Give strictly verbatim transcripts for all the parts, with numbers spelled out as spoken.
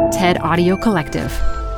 TED Audio Collective.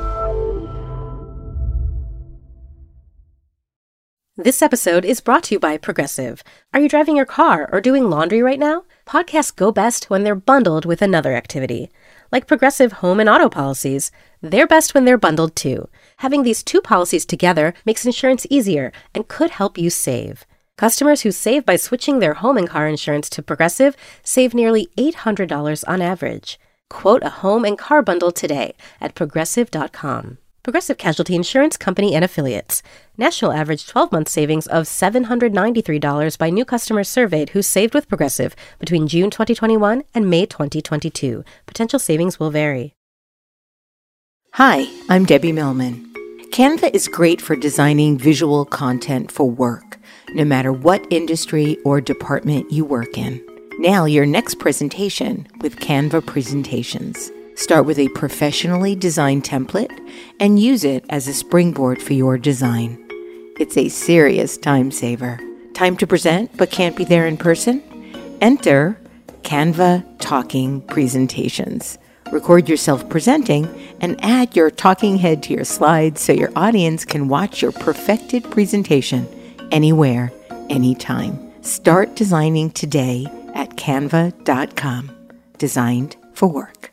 This episode is brought to you by Progressive. Are you driving your car or doing laundry right now? Podcasts go best when they're bundled with another activity. Like Progressive home and auto policies, they're best when they're bundled too. Having these two policies together makes insurance easier and could help you save. Customers who save by switching their home and car insurance to Progressive save nearly eight hundred dollars on average. Quote a home and car bundle today at progressive dot com. Progressive Casualty Insurance Company and Affiliates. National average twelve-month savings of seven hundred ninety-three dollars by new customers surveyed who saved with Progressive between June twenty twenty-one and May twenty twenty-two. Potential savings will vary. Hi, I'm Debbie Millman. Canva is great for designing visual content for work, no matter what industry or department you work in. Nail your next presentation with Canva Presentations. Start with a professionally designed template and use it as a springboard for your design. It's a serious time saver. Time to present but can't be there in person? Enter Canva Talking Presentations. Record yourself presenting and add your talking head to your slides so your audience can watch your perfected presentation anywhere, anytime. Start designing today at canva dot com. Designed for work.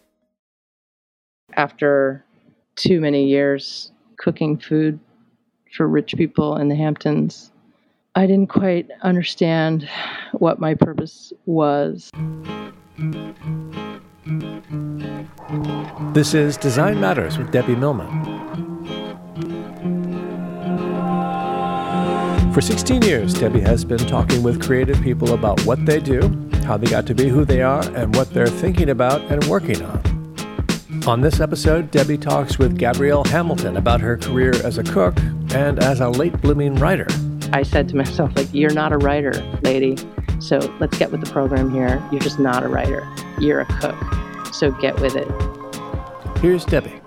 After too many years cooking food for rich people in the Hamptons, I didn't quite understand what my purpose was. This is Design Matters with Debbie Millman. For sixteen years, Debbie has been talking with creative people about what they do, how they got to be who they are, and what they're thinking about and working on. On this episode, Debbie talks with Gabrielle Hamilton about her career as a cook and as a late-blooming writer. I said to myself, like, you're not a writer, lady. So let's get with the program here. You're just not a writer. You're a cook. So get with it. Here's Debbie.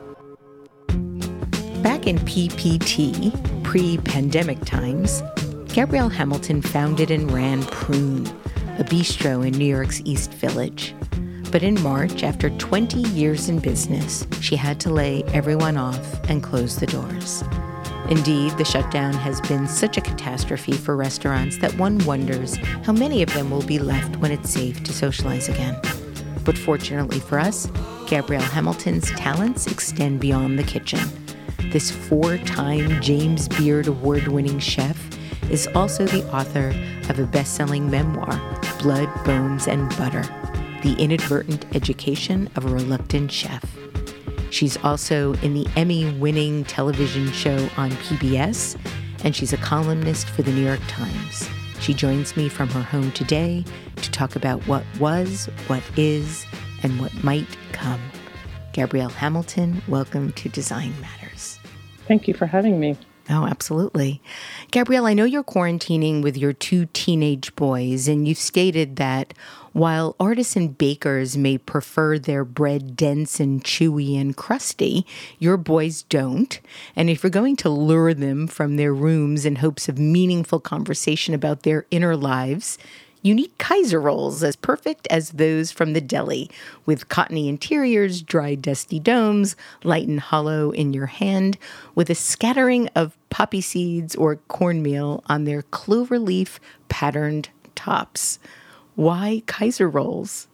Back in P P T, pre-pandemic times, Gabrielle Hamilton founded and ran Prune, a bistro in New York's East Village. But in March, after twenty years in business, she had to lay everyone off and close the doors. Indeed, the shutdown has been such a catastrophe for restaurants that one wonders how many of them will be left when it's safe to socialize again. But fortunately for us, Gabrielle Hamilton's talents extend beyond the kitchen. This four-time James Beard Award-winning chef is also the author of a best-selling memoir, Blood, Bones, and Butter: The Inadvertent Education of a Reluctant Chef. She's also in the Emmy-winning television show on P B S, and she's a columnist for the New York Times. She joins me from her home today to talk about what was, what is, and what might come. Gabrielle Hamilton, welcome to Design Matters. Thank you for having me. Oh, absolutely. Gabrielle, I know you're quarantining with your two teenage boys, and you've stated that while artisan bakers may prefer their bread dense and chewy and crusty, your boys don't. And if you're going to lure them from their rooms in hopes of meaningful conversation about their inner lives, you need Kaiser rolls as perfect as those from the deli, with cottony interiors, dry, dusty domes, light and hollow in your hand, with a scattering of poppy seeds or cornmeal on their cloverleaf patterned tops. Why Kaiser rolls?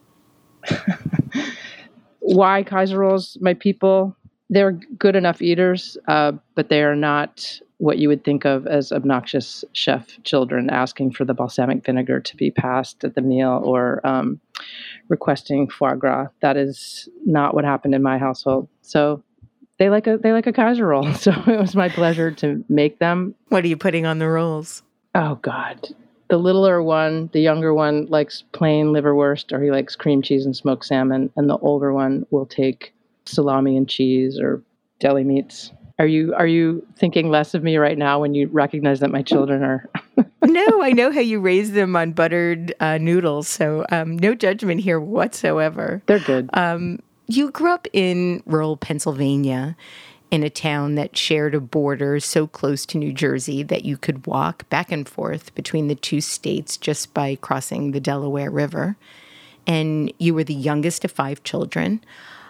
Why Kaiser rolls, my people? They're good enough eaters, uh, but they are not what you would think of as obnoxious chef children asking for the balsamic vinegar to be passed at the meal or um, requesting foie gras. That is not what happened in my household. So they like a they like a Kaiser roll. So it was my pleasure to make them. What are you putting on the rolls? Oh, God. The littler one, the younger one, likes plain liverwurst, or he likes cream cheese and smoked salmon. And the older one will take salami and cheese or deli meats. Are you are you thinking less of me right now when you recognize that my children are? No, I know how you raise them on buttered uh, noodles, so um, no judgment here whatsoever. They're good. Um, you grew up in rural Pennsylvania, in a town that shared a border so close to New Jersey that you could walk back and forth between the two states just by crossing the Delaware River. And you were the youngest of five children.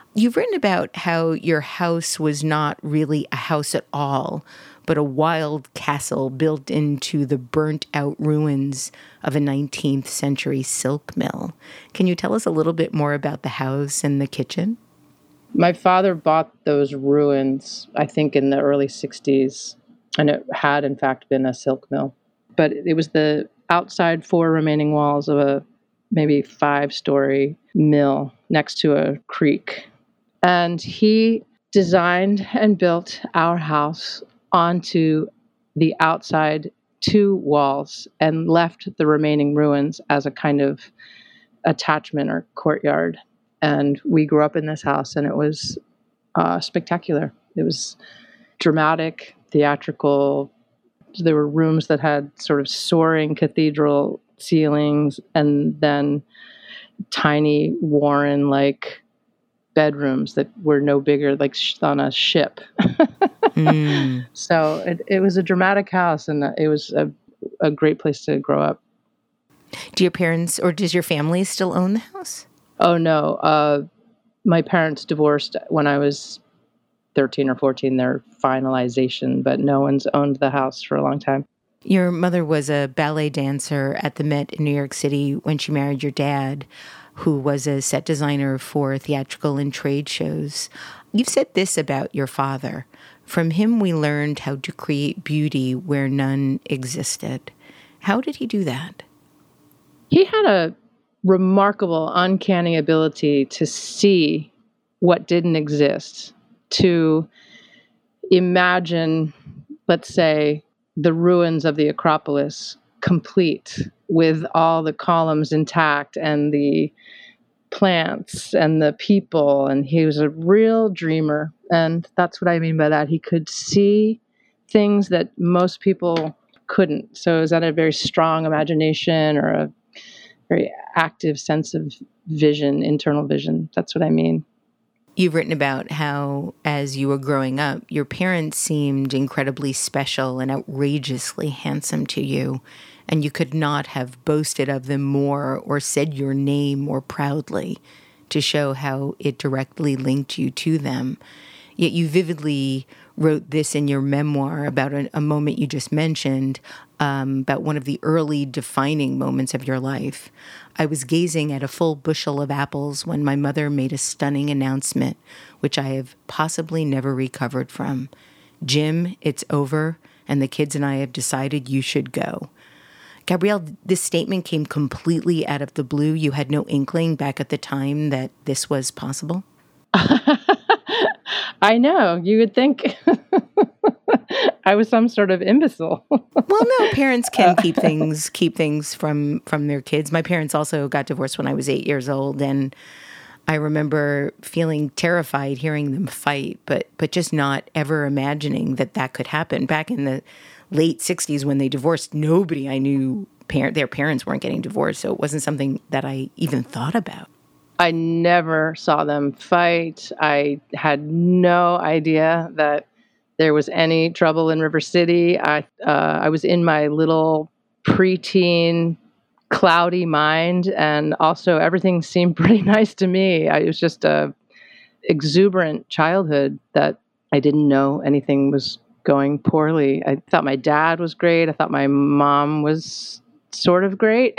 You've written about how your house was not really a house at all, but a wild castle built into the burnt-out ruins of a nineteenth century silk mill. Can you tell us a little bit more about the house and the kitchen? My father bought those ruins, I think, in the early sixties, and it had, in fact, been a silk mill. But it was the outside four remaining walls of a maybe five-story mill next to a creek. And he designed and built our house onto the outside two walls and left the remaining ruins as a kind of attachment or courtyard. And we grew up in this house, and it was uh, spectacular. It was dramatic, theatrical. There were rooms that had sort of soaring cathedral ceilings, and then tiny Warren-like bedrooms that were no bigger, like sh- on a ship. mm. So it, it was a dramatic house, and it was a, a great place to grow up. Do your parents, or does your family still own the house? Oh, no. Uh, my parents divorced when I was thirteen or fourteen, their finalization, but no one's owned the house for a long time. Your mother was a ballet dancer at the Met in New York City when she married your dad, who was a set designer for theatrical and trade shows. You've said this about your father. From him, we learned how to create beauty where none existed. How did he do that? He had a remarkable, uncanny ability to see what didn't exist, to imagine, let's say, the ruins of the Acropolis complete with all the columns intact and the plants and the people. And he was a real dreamer. And that's what I mean by that. He could see things that most people couldn't. So is that a very strong imagination or a very active sense of vision, internal vision? That's what I mean. You've written about how, as you were growing up, your parents seemed incredibly special and outrageously handsome to you, and you could not have boasted of them more or said your name more proudly to show how it directly linked you to them. Yet you vividly wrote this in your memoir about a, a moment you just mentioned, um, about one of the early defining moments of your life. I was gazing at a full bushel of apples when my mother made a stunning announcement, which I have possibly never recovered from. Jim, it's over, and the kids and I have decided you should go. Gabrielle, this statement came completely out of the blue. You had no inkling back at the time that this was possible? I know. You would think I was some sort of imbecile. Well, no, parents can keep things keep things from, from their kids. My parents also got divorced when I was eight years old, and I remember feeling terrified hearing them fight, but but just not ever imagining that that could happen. Back in the late sixties when they divorced, nobody I knew, parent, their parents weren't getting divorced, so it wasn't something that I even thought about. I never saw them fight. I had no idea that there was any trouble in River City. I uh, I was in my little preteen, cloudy mind, and also everything seemed pretty nice to me. I, it was just a exuberant childhood that I didn't know anything was going poorly. I thought my dad was great. I thought my mom was sort of great.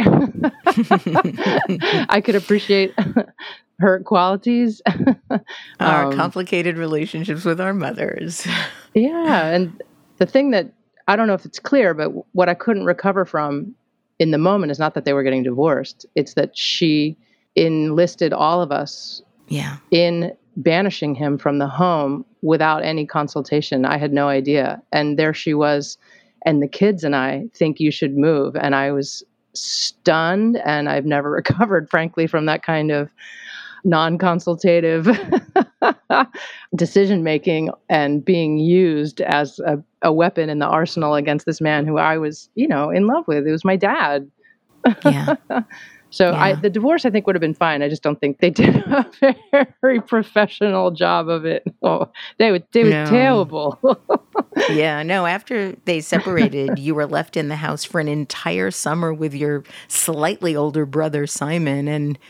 I could appreciate her qualities. Our um, complicated relationships with our mothers. Yeah. And the thing that, I don't know if it's clear, but what I couldn't recover from in the moment is not that they were getting divorced. It's that she enlisted all of us yeah. in banishing him from the home without any consultation. I had no idea. And there she was. And the kids and I think you should move. And I was stunned, and I've never recovered, frankly, from that kind of non-consultative decision-making and being used as a, a weapon in the arsenal against this man who I was, you know, in love with. It was my dad. Yeah. So yeah. I, the divorce, I think, would have been fine. I just don't think they did a very professional job of it. Oh, they were, they were no. terrible. Yeah, no, after they separated, you were left in the house for an entire summer with your slightly older brother, Simon. And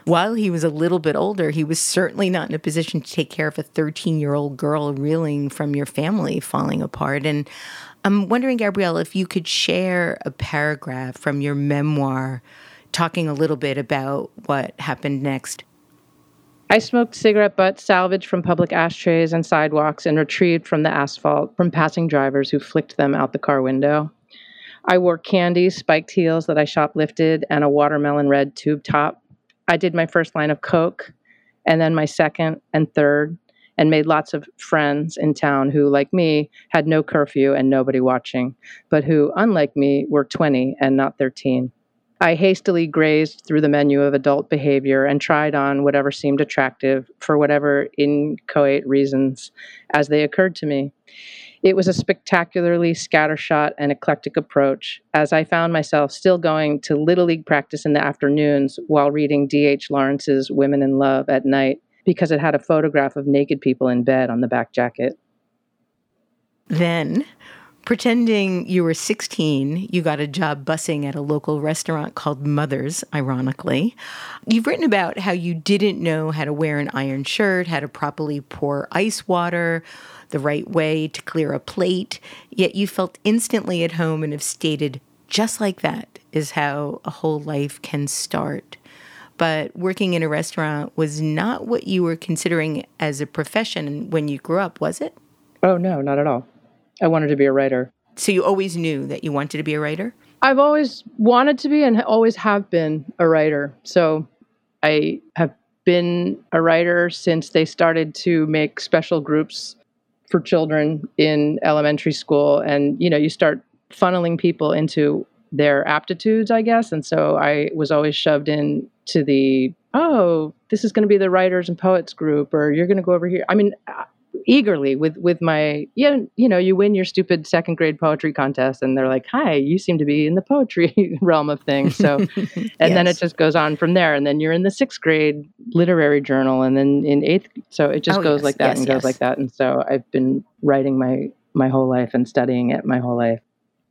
while he was a little bit older, he was certainly not in a position to take care of a thirteen-year-old girl reeling from your family falling apart. And I'm wondering, Gabrielle, if you could share a paragraph from your memoir talking a little bit about what happened next. I smoked cigarette butts salvaged from public ashtrays and sidewalks and retrieved from the asphalt from passing drivers who flicked them out the car window. I wore candy, spiked heels that I shoplifted, and a watermelon red tube top. I did my first line of coke, and then my second and third, and made lots of friends in town who, like me, had no curfew and nobody watching, but who, unlike me, were twenty and not thirteen. I hastily grazed through the menu of adult behavior and tried on whatever seemed attractive for whatever inchoate reasons as they occurred to me. It was a spectacularly scattershot and eclectic approach, as I found myself still going to Little League practice in the afternoons while reading D H Lawrence's Women in Love at night, because it had a photograph of naked people in bed on the back jacket. Then, pretending you were sixteen, you got a job bussing at a local restaurant called Mother's, ironically. You've written about how you didn't know how to wear an iron shirt, how to properly pour ice water, the right way to clear a plate, yet you felt instantly at home and have stated, just like that is how a whole life can start. But working in a restaurant was not what you were considering as a profession when you grew up, was it? Oh, no, not at all. I wanted to be a writer. So you always knew that you wanted to be a writer? I've always wanted to be and always have been a writer. So I have been a writer since they started to make special groups for children in elementary school. And, you know, you start funneling people into their aptitudes, I guess. And so I was always shoved in to the, oh, this is going to be the writers and poets group, or you're going to go over here. I mean, eagerly with, with my, yeah, you know, you win your stupid second grade poetry contest and they're like, hi, you seem to be in the poetry realm of things. So, and yes. Then it just goes on from there. And then you're in the sixth grade literary journal and then in eighth. So it just oh, goes yes, like that yes, and yes. goes like that. And so I've been writing my, my whole life and studying it my whole life.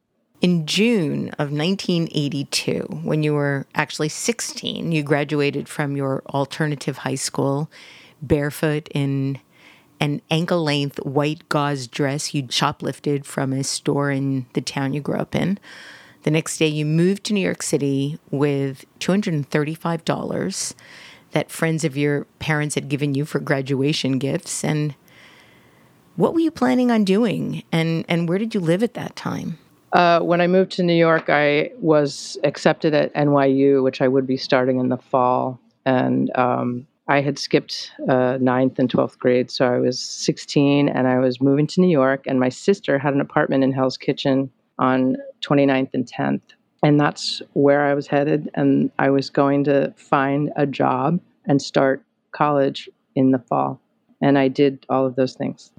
In June of nineteen eighty-two, when you were actually sixteen, you graduated from your alternative high school, barefoot in an ankle-length white gauze dress you'd shoplifted from a store in the town you grew up in. The next day, you moved to New York City with two hundred thirty-five dollars that friends of your parents had given you for graduation gifts. And what were you planning on doing? And, and where did you live at that time? Uh, when I moved to New York, I was accepted at N Y U, which I would be starting in the fall. And um, I had skipped uh, ninth and twelfth grade. So I was sixteen and I was moving to New York. And my sister had an apartment in Hell's Kitchen on twenty-ninth and tenth. And that's where I was headed. And I was going to find a job and start college in the fall. And I did all of those things.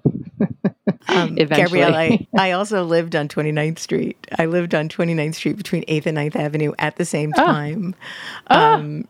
Um, Gabrielle, I, I also lived on twenty-ninth Street. I lived on twenty-ninth Street between eighth and ninth Avenue at the same time. Oh. Um,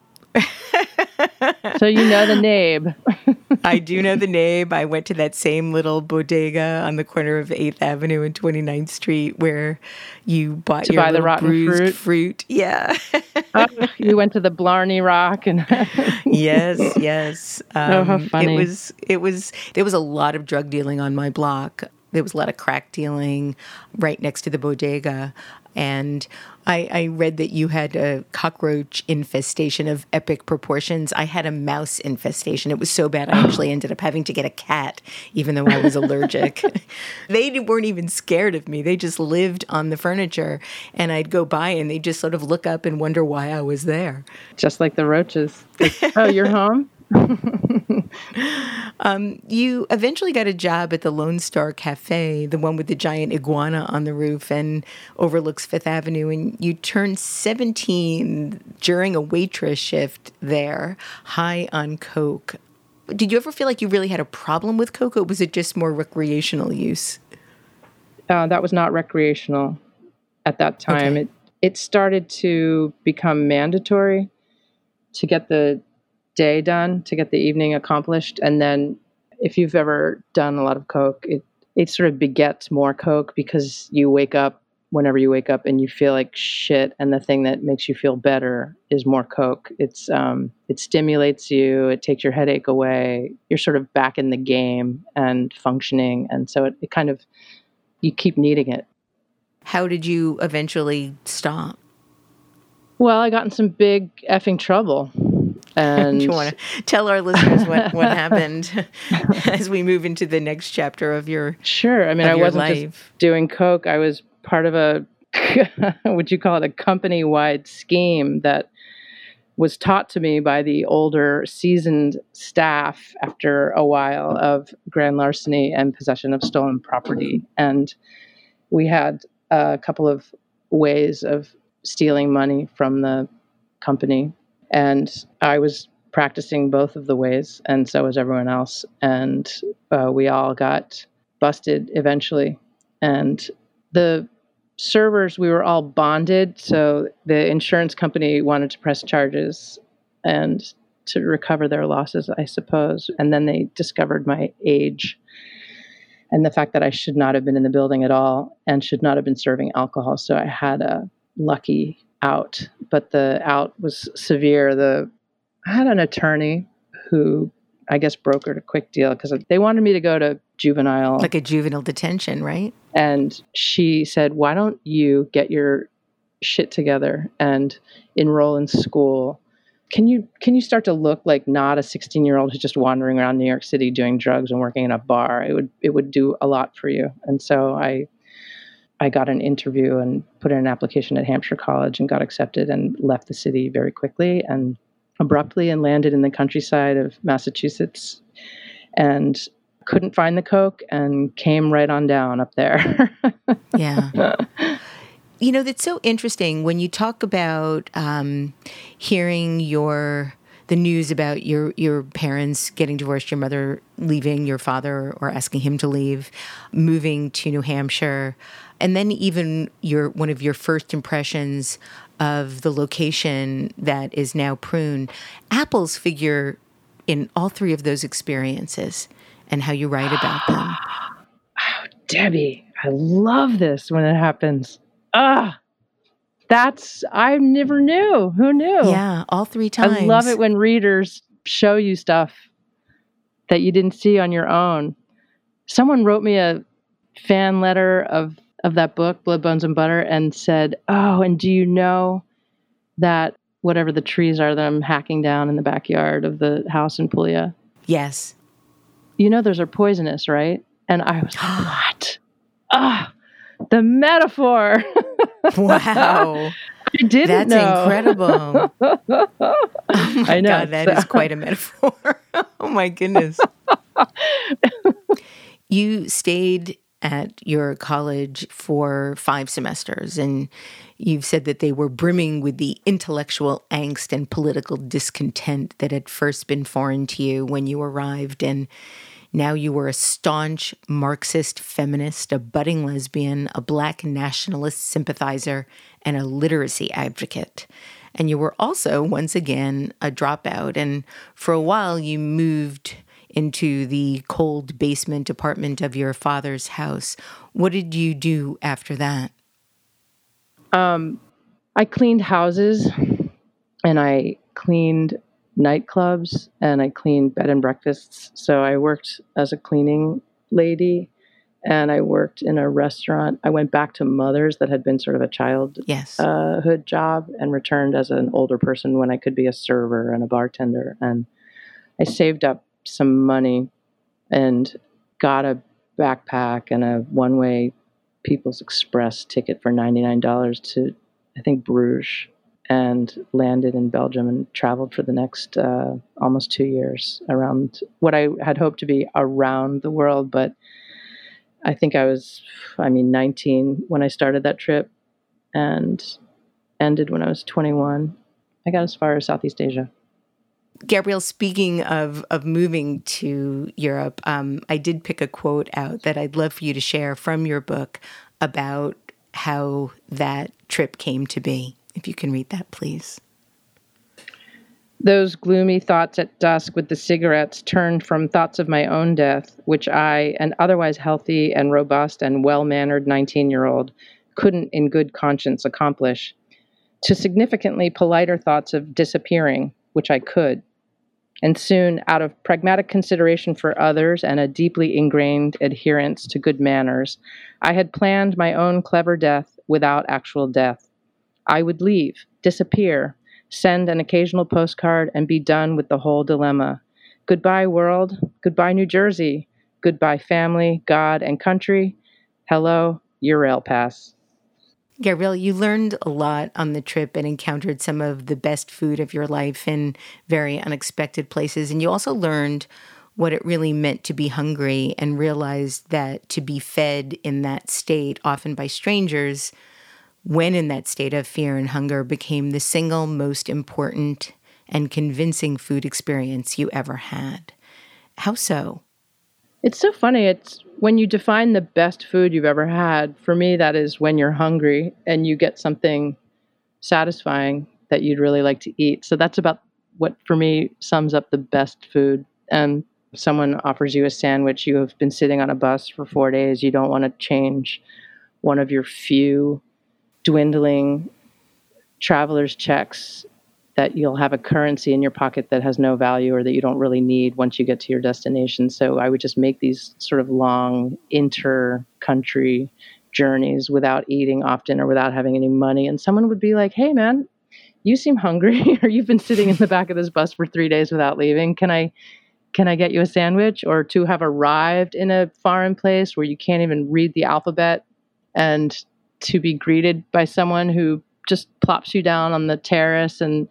so you know the Nabe. I do know the Nabe. I went to that same little bodega on the corner of eighth Avenue and twenty-ninth Street where you bought to your buy the rotten bruised fruit. fruit. Yeah. Oh, you went to the Blarney Rock and yes, yes. Um, oh, how funny. It was, it was, there was a lot of drug dealing on my block. There was a lot of crack dealing right next to the bodega. And I, I read that you had a cockroach infestation of epic proportions. I had a mouse infestation. It was so bad I actually ended up having to get a cat, even though I was allergic. They weren't even scared of me. They just lived on the furniture. And I'd go by and they'd just sort of look up and wonder why I was there. Just like the roaches. Like, oh, you're home? um, you eventually got a job at the Lone Star Cafe, the one with the giant iguana on the roof and overlooks Fifth Avenue, and you turned seventeen during a waitress shift there, high on coke. Did you ever feel like you really had a problem with coke, or was it just more recreational use? Uh, that was not recreational at that time. Okay. It it started to become mandatory to get the day done, to get the evening accomplished. And then if you've ever done a lot of coke, it, it sort of begets more coke because you wake up whenever you wake up and you feel like shit, and the thing that makes you feel better is more Coke. It's um, it stimulates you. It takes your headache away. You're sort of back in the game and functioning, and so it, it kind of you keep needing it. How did you eventually stop? Well, I got in some big effing trouble. And do you want to tell our listeners what, what happened as we move into the next chapter of your Sure. I mean, I wasn't life. just doing Coke. I was part of a, would you call it a company-wide scheme that was taught to me by the older, seasoned staff after a while of grand larceny and possession of stolen property. And we had a couple of ways of stealing money from the company. And I was practicing both of the ways, and so was everyone else. And uh, we all got busted eventually. And the servers, we were all bonded, so the insurance company wanted to press charges and to recover their losses, I suppose. And then they discovered my age and the fact that I should not have been in the building at all and should not have been serving alcohol. So I had a lucky out, but the out was severe. The I had an attorney who I guess brokered a quick deal because they wanted me to go to juvenile, like a juvenile detention, right? And she said, "Why don't you get your shit together and enroll in school? Can you can you start to look like not a sixteen-year-old who's just wandering around New York City doing drugs and working in a bar? It would it would do a lot for you." And so I. I got an interview and put in an application at Hampshire College and got accepted and left the city very quickly and abruptly and landed in the countryside of Massachusetts and couldn't find the Coke and came right on down up there. Yeah. You know, that's so interesting when you talk about um, hearing your the news about your, your parents getting divorced, your mother leaving, your father or asking him to leave, moving to New Hampshire. And then even your one of your first impressions of the location that is now Prune. Apples figure in all three of those experiences and how you write about them. Oh, Debbie, I love this when it happens. Ah, that's, I never knew. Who knew? Yeah, all three times. I love it when readers show you stuff that you didn't see on your own. Someone wrote me a fan letter of of that book, Blood, Bones, and Butter, and said, "Oh, and do you know that whatever the trees are that I'm hacking down in the backyard of the house in Puglia? Yes. You know those are poisonous, right?" And I was like, what? Ah, the metaphor. Wow. I didn't That's know. incredible. Oh my I know. God, that so. is quite a metaphor. Oh my goodness. You stayed at your college for five semesters, and you've said that they were brimming with the intellectual angst and political discontent that had first been foreign to you when you arrived. And now you were a staunch Marxist feminist, a budding lesbian, a Black nationalist sympathizer, and a literacy advocate. And you were also, once again, a dropout. And for a while, you moved into the cold basement apartment of your father's house. What did you do after that? Um, I cleaned houses, and I cleaned nightclubs, and I cleaned bed and breakfasts. So I worked as a cleaning lady, and I worked in a restaurant. I went back to Mother's that had been sort of a childhood Yes. uh, hood job, and returned as an older person when I could be a server and a bartender. And I saved up some money and got a backpack and a one-way People's Express ticket for ninety-nine dollars to, I think, Bruges, and landed in Belgium and traveled for the next uh, almost two years around what I had hoped to be around the world. But I think I was, I mean, nineteen when I started that trip and ended when I was twenty-one. I got as far as Southeast Asia. Gabrielle, speaking of, of moving to Europe, um, I did pick a quote out that I'd love for you to share from your book about how that trip came to be. If you can read that, please. Those gloomy thoughts at dusk with the cigarettes turned from thoughts of my own death, which I, an otherwise healthy and robust and well-mannered nineteen-year-old, couldn't in good conscience accomplish, to significantly politer thoughts of disappearing, which I could. And soon, out of pragmatic consideration for others and a deeply ingrained adherence to good manners, I had planned my own clever death without actual death. I would leave, disappear, send an occasional postcard, and be done with the whole dilemma. Goodbye, world. Goodbye, New Jersey. Goodbye, family, God, and country. Hello, your rail pass. Gabrielle, you learned a lot on the trip and encountered some of the best food of your life in very unexpected places. And you also learned what it really meant to be hungry and realized that to be fed in that state, often by strangers, when in that state of fear and hunger, became the single most important and convincing food experience you ever had. How so? It's so funny. It's when you define the best food you've ever had, for me, that is when you're hungry and you get something satisfying that you'd really like to eat. So that's about what, for me, sums up the best food. And if someone offers you a sandwich, you have been sitting on a bus for four days, you don't want to change one of your few dwindling traveler's checks that you'll have a currency in your pocket that has no value or that you don't really need once you get to your destination. So I would just make these sort of long inter-country journeys without eating often or without having any money. And someone would be like, hey, man, you seem hungry, or you've been sitting in the back of this bus for three days without leaving. Can I can I get you a sandwich? Or to have arrived in a foreign place where you can't even read the alphabet and to be greeted by someone who just plops you down on the terrace and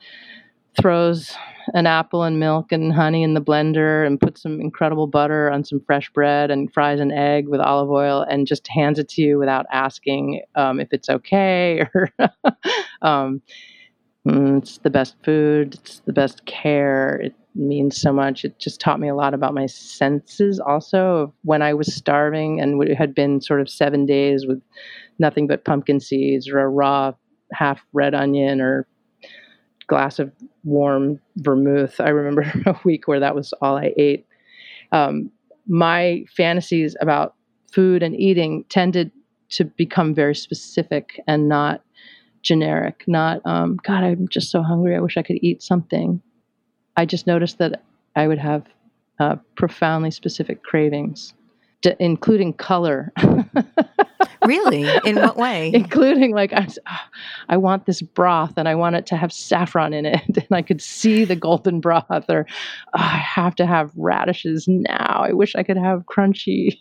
throws an apple and milk and honey in the blender and puts some incredible butter on some fresh bread and fries an egg with olive oil and just hands it to you without asking um, if it's okay. Or um, it's the best food. It's the best care. It means so much. It just taught me a lot about my senses also of when I was starving and it had been sort of seven days with nothing but pumpkin seeds or a raw half red onion or glass of warm vermouth. I remember a week where that was all I ate. Um, my fantasies about food and eating tended to become very specific and not generic, not, um, God, I'm just so hungry. I wish I could eat something. I just noticed that I would have uh, profoundly specific cravings, d- including color. Really? In what way? Including like, I, I want this broth and I want it to have saffron in it. And I could see the golden broth, or oh, I have to have radishes now. I wish I could have crunchy,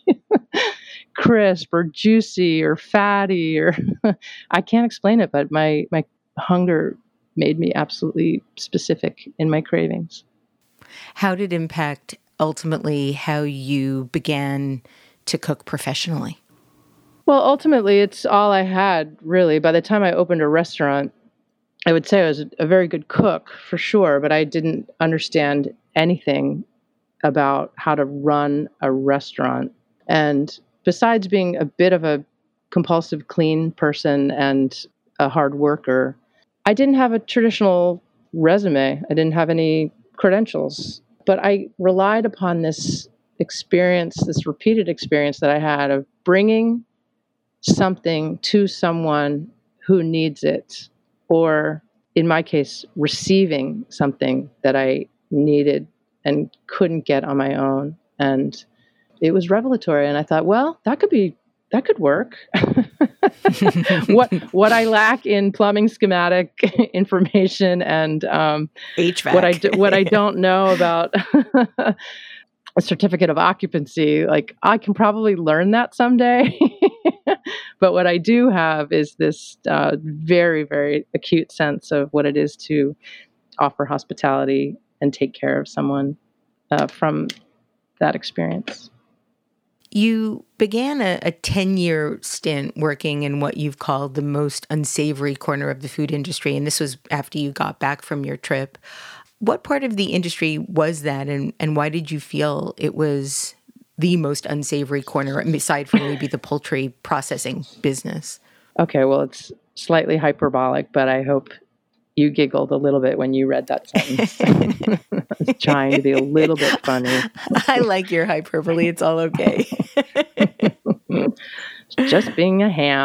crisp or juicy or fatty, or I can't explain it, but my, my hunger made me absolutely specific in my cravings. How did it impact ultimately how you began to cook professionally? Well, ultimately, it's all I had, really. By the time I opened a restaurant, I would say I was a very good cook, for sure, but I didn't understand anything about how to run a restaurant. And besides being a bit of a compulsive clean person and a hard worker, I didn't have a traditional resume. I didn't have any credentials. But I relied upon this experience, this repeated experience that I had of bringing something to someone who needs it, or in my case, receiving something that I needed and couldn't get on my own. And it was revelatory. And I thought, well, that could be, that could work. what what I lack in plumbing schematic information and um, H V A C. what I do, what I don't know about a certificate of occupancy, like I can probably learn that someday. But what I do have is this uh, very, very acute sense of what it is to offer hospitality and take care of someone uh, from that experience. You began a, a ten-year stint working in what you've called the most unsavory corner of the food industry, and this was after you got back from your trip. What part of the industry was that, and, and why did you feel it was the most unsavory corner, aside from maybe the poultry processing business? Okay, well, it's slightly hyperbolic, but I hope you giggled a little bit when you read that sentence. I was trying to be a little bit funny. I like your hyperbole. It's all okay. Just being a ham.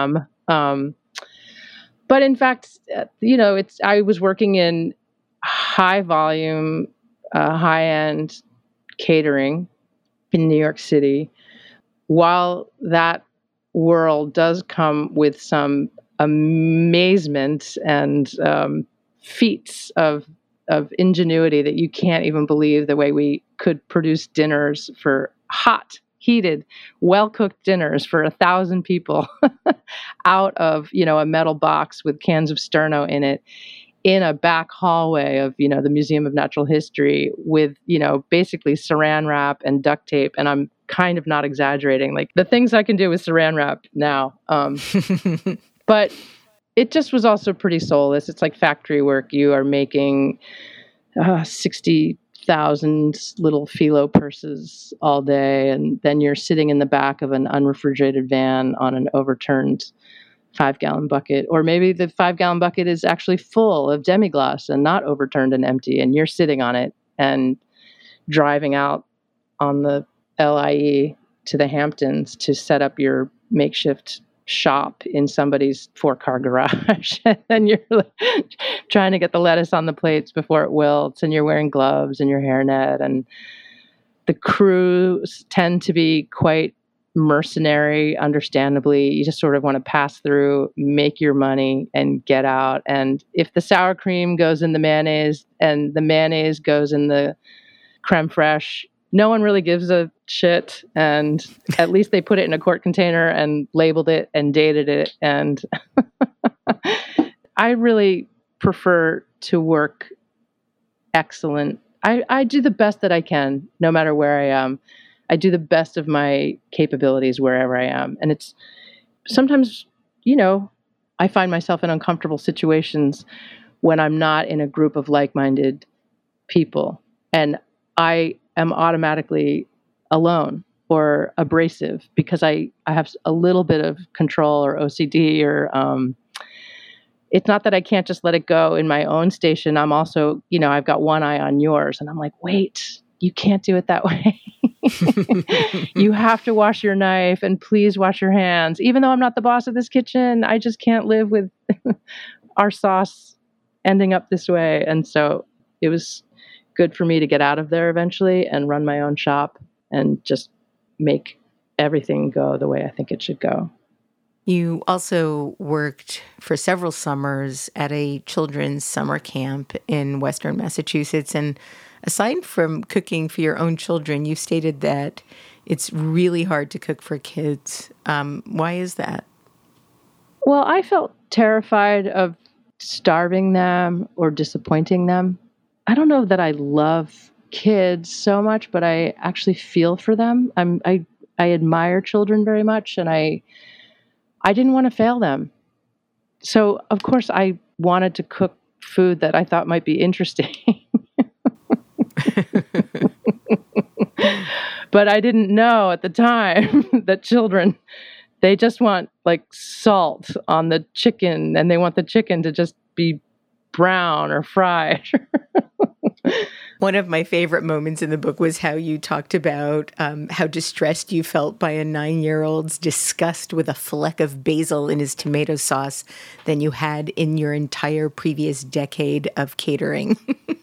Um, but in fact, you know, it's I was working in high volume, uh, high end catering in New York City. While that world does come with some amazement and um, feats of of ingenuity that you can't even believe, the way we could produce dinners for hot, heated, well-cooked dinners for a thousand people out of, you know, a metal box with cans of Sterno in it, in a back hallway of, you know, the Museum of Natural History with, you know, basically saran wrap and duct tape. And I'm kind of not exaggerating. Like, the things I can do with saran wrap now. Um, but it just was also pretty soulless. It's like factory work. You are making uh, sixty thousand little phyllo purses all day. And then you're sitting in the back of an unrefrigerated van on an overturned five gallon bucket. Or maybe the five gallon bucket is actually full of demi-glace and not overturned and empty. And you're sitting on it and driving out on the L I E to the Hamptons to set up your makeshift shop in somebody's four-car garage. And you're like, trying to get the lettuce on the plates before it wilts, and you're wearing gloves and your hairnet. And the crews tend to be quite mercenary, understandably. You just sort of want to pass through, make your money, and get out. And if the sour cream goes in the mayonnaise and the mayonnaise goes in the creme fraiche, no one really gives a shit. And at least they put it in a quart container and labeled it and dated it. And I really prefer to work excellent. I, I do the best that I can, no matter where I am. I do the best of my capabilities wherever I am. And it's sometimes, you know, I find myself in uncomfortable situations when I'm not in a group of like-minded people. And I am automatically alone or abrasive because I, I have a little bit of control or O C D, or um, it's not that I can't just let it go in my own station. I'm also, you know, I've got one eye on yours, and I'm like, wait, you can't do it that way. You have to wash your knife, and please wash your hands. Even though I'm not the boss of this kitchen, I just can't live with our sauce ending up this way. And so it was good for me to get out of there eventually and run my own shop and just make everything go the way I think it should go. You also worked for several summers at a children's summer camp in Western Massachusetts. And aside from cooking for your own children, you stated that it's really hard to cook for kids. Um, why is that? Well, I felt terrified of starving them or disappointing them. I don't know that I love kids so much, but I actually feel for them. I'm, I I admire children very much, and I I didn't want to fail them. So, of course, I wanted to cook food that I thought might be interesting. But I didn't know at the time that children, they just want like salt on the chicken, and they want the chicken to just be brown or fried. One of my favorite moments in the book was how you talked about um, how distressed you felt by a nine-year-old's disgust with a fleck of basil in his tomato sauce than you had in your entire previous decade of catering.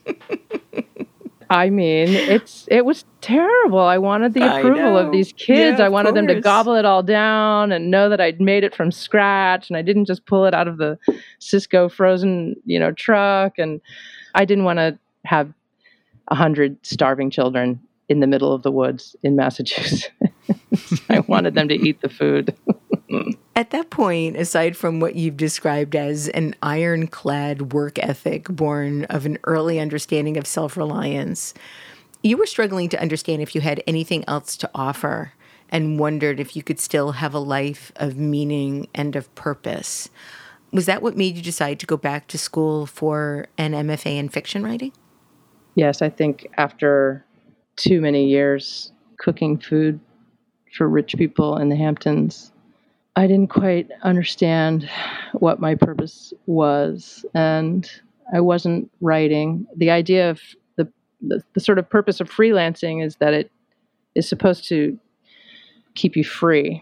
I mean, it's it was terrible. I wanted the approval of these kids. Yeah, I wanted of them to course. gobble it all down and know that I'd made it from scratch, and I didn't just pull it out of the Cisco frozen, you know, truck. And I didn't want to have a hundred starving children in the middle of the woods in Massachusetts. I wanted them to eat the food. At that point, aside from what you've described as an ironclad work ethic born of an early understanding of self-reliance, you were struggling to understand if you had anything else to offer and wondered if you could still have a life of meaning and of purpose. Was that what made you decide to go back to school for an M F A in fiction writing? Yes, I think after too many years cooking food for rich people in the Hamptons, I didn't quite understand what my purpose was, and I wasn't writing. The idea of the, the the sort of purpose of freelancing is that it is supposed to keep you free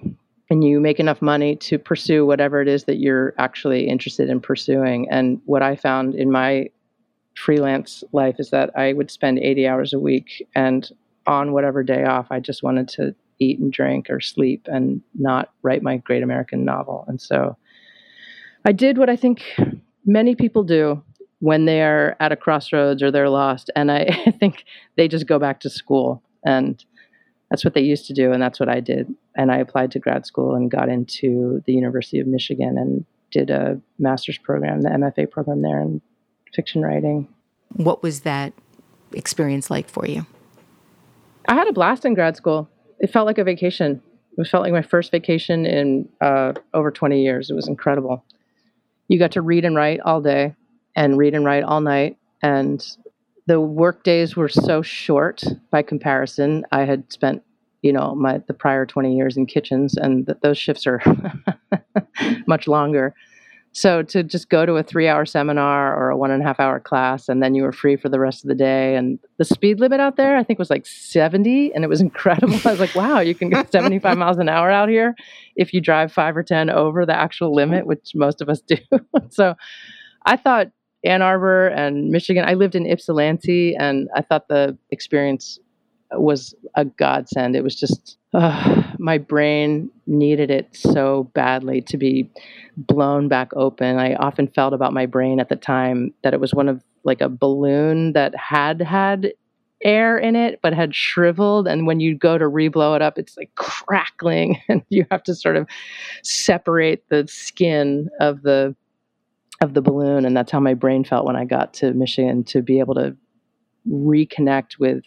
and you make enough money to pursue whatever it is that you're actually interested in pursuing. And what I found in my freelance life is that I would spend eighty hours a week, and on whatever day off, I just wanted to eat and drink or sleep and not write my great American novel. And so I did what I think many people do when they are at a crossroads or they're lost. And I think they just go back to school. And that's what they used to do. And that's what I did. And I applied to grad school and got into the University of Michigan and did a master's program, the M F A program there in fiction writing. What was that experience like for you? I had a blast in grad school. It felt like a vacation. It felt like my first vacation in uh, over twenty years. It was incredible. You got to read and write all day and read and write all night. And the work days were so short by comparison. I had spent, you know, my the prior twenty years in kitchens, and th- those shifts are much longer. So to just go to a three-hour seminar or a one and a half hour class, and then you were free for the rest of the day. And the speed limit out there, I think, was like seventy, and it was incredible. I was like, wow, you can go seventy-five miles an hour out here if you drive five or ten over the actual limit, which most of us do. So I thought Ann Arbor and Michigan, I lived in Ypsilanti, and I thought the experience was a godsend. It was just, uh, my brain needed it so badly to be blown back open. I often felt about my brain at the time that it was one of like a balloon that had had air in it, but had shriveled. And when you go to reblow it up, it's like crackling, and you have to sort of separate the skin of the of the balloon. And that's how my brain felt when I got to Michigan, to be able to reconnect with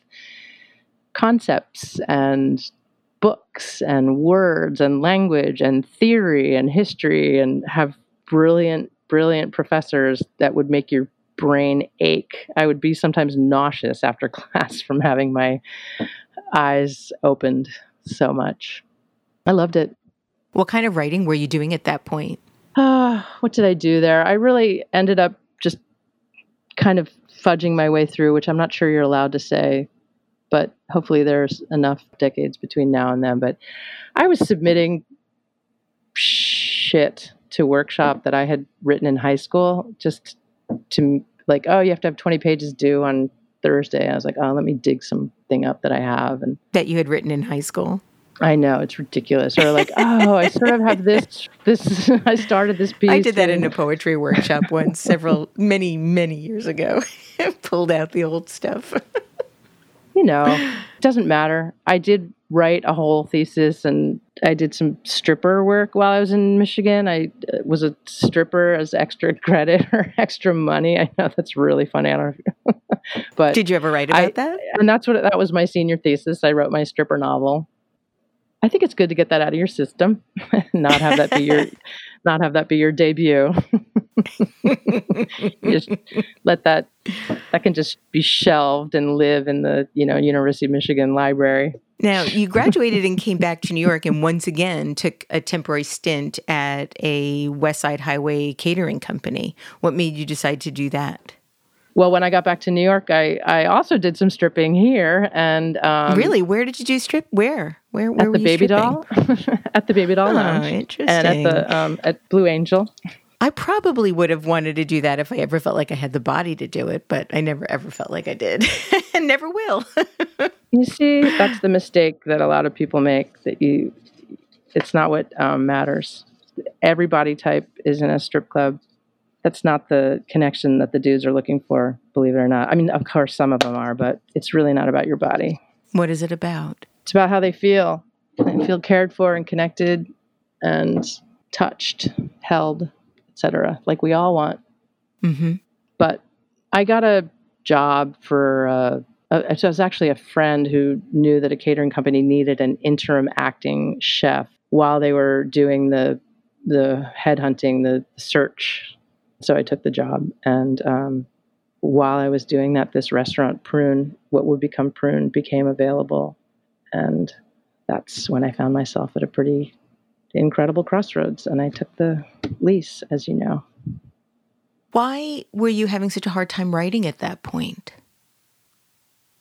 concepts and books and words and language and theory and history, and have brilliant, brilliant professors that would make your brain ache. I would be sometimes nauseous after class from having my eyes opened so much. I loved it. What kind of writing were you doing at that point? Uh, what did I do there? I really ended up just kind of fudging my way through, which I'm not sure you're allowed to say, but hopefully there's enough decades between now and then. But I was submitting shit to workshop that I had written in high school, just to like, oh, you have to have twenty pages due on Thursday. I was like, oh, let me dig something up that I have. And that you had written in high school? I know, it's ridiculous. Or like, oh, I sort of have this, this, I started this piece. I did that in a poetry workshop once, several, many, many years ago. Pulled out the old stuff. You know, it doesn't matter. I did write a whole thesis, and I did some stripper work while I was in Michigan. I uh, was a stripper as extra credit or extra money. I know that's really funny. I don't know. But did you ever write about I, that? And that's what, that was my senior thesis. I wrote my stripper novel. I think it's good to get that out of your system, not have that be your, not have that be your debut. Just let that, that can just be shelved and live in the, you know, University of Michigan library. Now, you graduated and came back to New York, and once again took a temporary stint at a West Side Highway catering company. What made you decide to do that? Well, when I got back to New York, I, I also did some stripping here. And um, really, where did you do strip? Where, where, where at were the you Baby stripping? Doll, at the Baby Doll Oh, Lounge, interesting. and at the um, at Blue Angel. I probably would have wanted to do that if I ever felt like I had the body to do it, but I never ever felt like I did, and never will. You see, that's the mistake that a lot of people make. That you, it's not what um, matters. Every body type is in a strip club. That's not the connection that the dudes are looking for, believe it or not. I mean, of course, some of them are, but it's really not about your body. What is it about? It's about how they feel. They feel cared for and connected and touched, held, et cetera, like we all want. Mm-hmm. But I got a job for, uh, a, it was actually a friend who knew that a catering company needed an interim acting chef while they were doing the the headhunting, the search. So I took the job, and um, while I was doing that, this restaurant, Prune, what would become Prune, became available. And that's when I found myself at a pretty incredible crossroads, and I took the lease, as you know. Why were you having such a hard time writing at that point?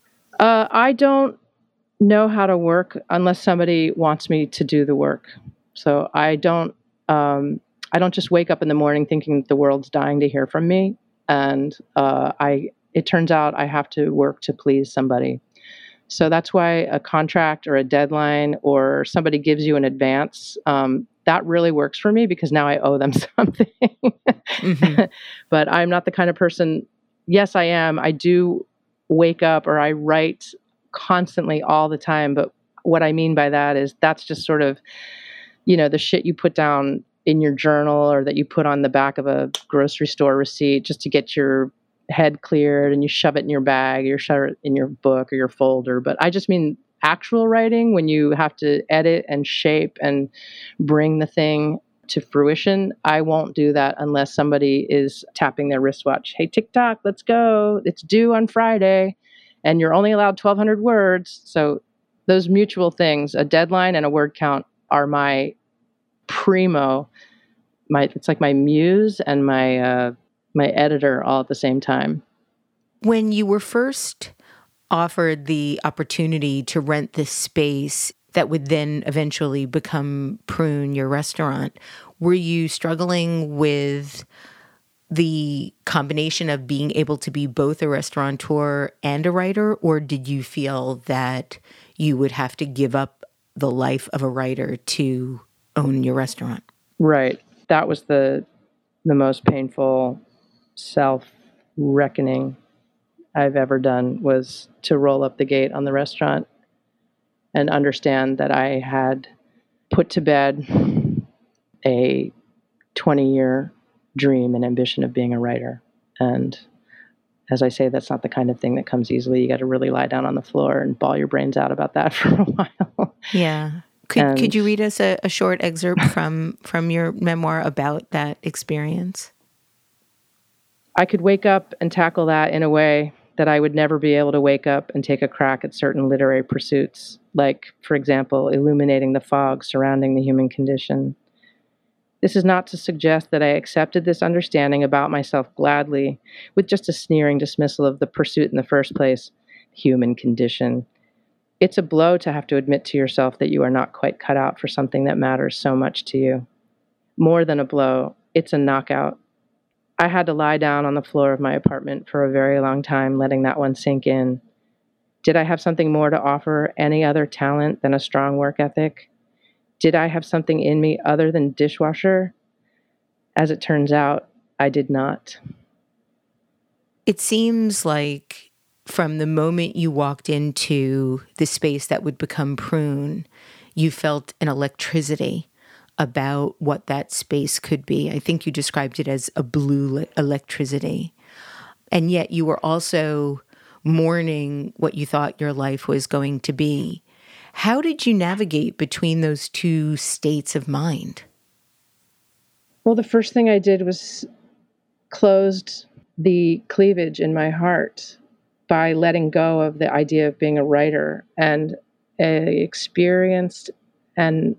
Uh, I don't know how to work unless somebody wants me to do the work. So I don't, um, I don't just wake up in the morning thinking that the world's dying to hear from me. And uh, I, it turns out I have to work to please somebody. So that's why a contract or a deadline or somebody gives you an advance, um, that really works for me because now I owe them something. mm-hmm. But I'm not the kind of person, yes, I am. I do wake up or I write constantly all the time. But what I mean by that is that's just sort of, you know, the shit you put down in your journal or that you put on the back of a grocery store receipt just to get your head cleared and you shove it in your bag, or you shove it in your book or your folder. But I just mean actual writing when you have to edit and shape and bring the thing to fruition. I won't do that unless somebody is tapping their wristwatch. Hey, TikTok, let's go. It's due on Friday and you're only allowed twelve hundred words. So those mutual things, a deadline and a word count, are my primo, my it's like my muse and my uh, my editor all at the same time. When you were first offered the opportunity to rent this space that would then eventually become Prune, your restaurant, were you struggling with the combination of being able to be both a restaurateur and a writer, or did you feel that you would have to give up the life of a writer to own your restaurant? Right. That was the the most painful self-reckoning I've ever done, was to roll up the gate on the restaurant and understand that I had put to bed a twenty-year dream and ambition of being a writer. And as I say, that's not the kind of thing that comes easily. You got to really lie down on the floor and bawl your brains out about that for a while. Yeah. Could and, could you read us a, a short excerpt from, from your memoir about that experience? I could wake up and tackle that in a way that I would never be able to wake up and take a crack at certain literary pursuits, like, for example, illuminating the fog surrounding the human condition. This is not to suggest that I accepted this understanding about myself gladly, with just a sneering dismissal of the pursuit in the first place, human condition. It's a blow to have to admit to yourself that you are not quite cut out for something that matters so much to you. More than a blow, it's a knockout. I had to lie down on the floor of my apartment for a very long time, letting that one sink in. Did I have something more to offer any other talent than a strong work ethic? Did I have something in me other than dishwasher? As it turns out, I did not. It seems like from the moment you walked into the space that would become Prune, you felt an electricity about what that space could be. I think you described it as a blue electricity. And yet you were also mourning what you thought your life was going to be. How did you navigate between those two states of mind? Well, the first thing I did was closed the cleavage in my heart by letting go of the idea of being a writer, and I experienced an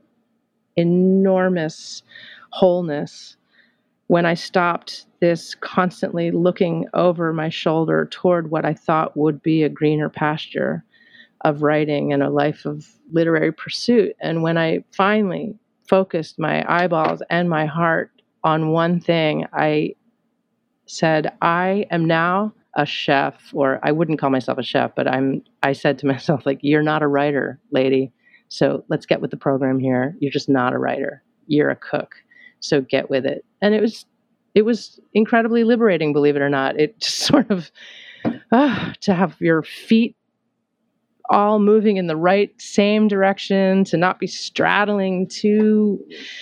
enormous wholeness when I stopped this constantly looking over my shoulder toward what I thought would be a greener pasture of writing and a life of literary pursuit. And when I finally focused my eyeballs and my heart on one thing, I said, I am now a chef, or I wouldn't call myself a chef, but I'm, I said to myself, like, you're not a writer, lady. So let's get with the program here. You're just not a writer. You're a cook. So get with it. And it was, it was incredibly liberating, believe it or not. It just sort of, uh, to have your feet all moving in the right same direction, to not be straddling two